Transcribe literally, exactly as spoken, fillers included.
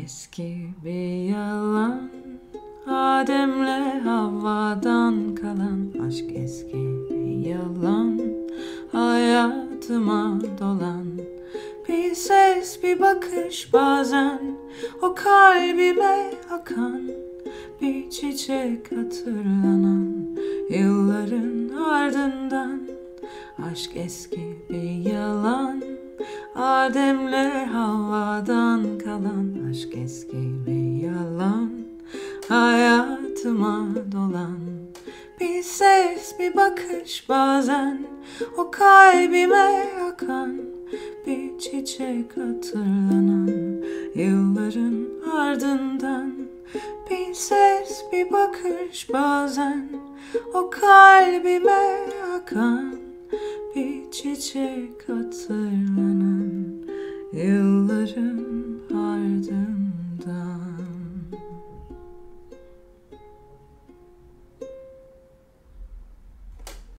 eski bir yalan, Adem'le Havva'dan kalan. Aşk eski bir yalan, hayatıma dolan. Bir ses, bir bakış, bazen o kalbime akan. Bir çiçek hatırlanan, yılların ardından. Aşk eski bir yalan, Adem'le Havva'dan kalan. Aşk eski bir yalan, hayatıma dolan. Bir ses, bir bakış, bazen o kalbime akan. Bir çiçek hatırlanan, yılların ardından. Bir ses, bir bakış, bazen o kalbime akan. Bir çiçek hatırlanan, yılların ardından.